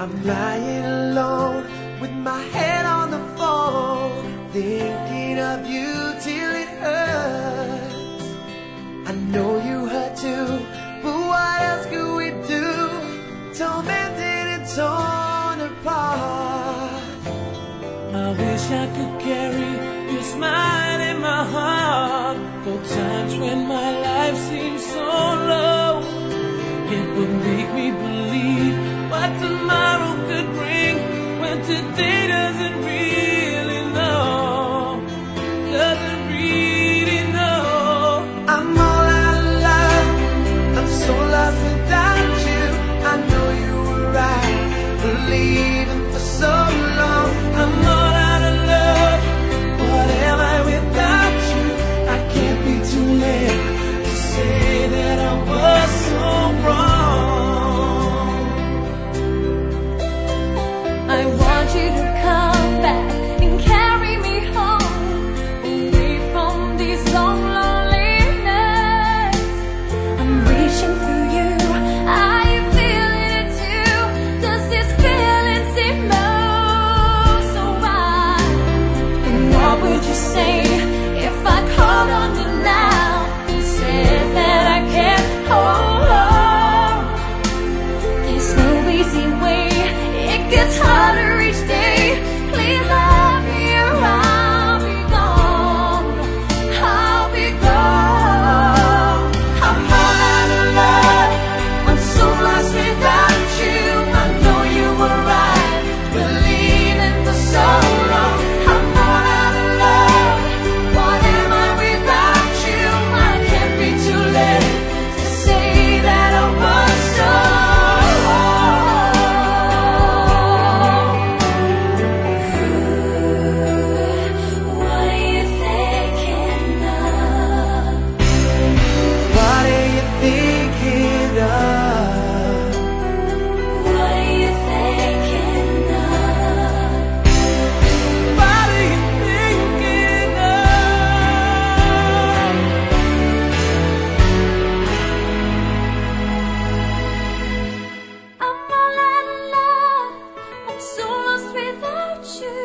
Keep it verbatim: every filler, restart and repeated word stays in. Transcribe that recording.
I'm lying alone with my head on the phone, thinking of you till it hurts. I know you hurt too, but what else could we do? Tormented and torn apart. I wish I could carry your smile in my heart for times when my life seems so low. It would make me believe what tomorrow could bring when today doesn't really know, doesn't really know. I'm all out of love, I'm so lost without you. I know you were right, believing for so long. I'm all out of love, what am I without you? I can't be too late to say that I was so wrong. I want you to come back and carry me home, away from these long, lonely nights. I'm reaching for you, are you feeling it too? Does this feeling seem low so right? And what would you say if I called on you now and said that I can't hold on? There's no easy way, it gets harder each day. Please love me or I'll be gone, I'll be gone. I'm all out of love, I'm so lost without you. I know you were right, believing for so long. I'm all out of love, what am I without you? I can't be too late to say that I was so What are you thinking of? What are you thinking of? What are you thinking of? What are you thinking of? I'm all out of love, I'm so lost without you.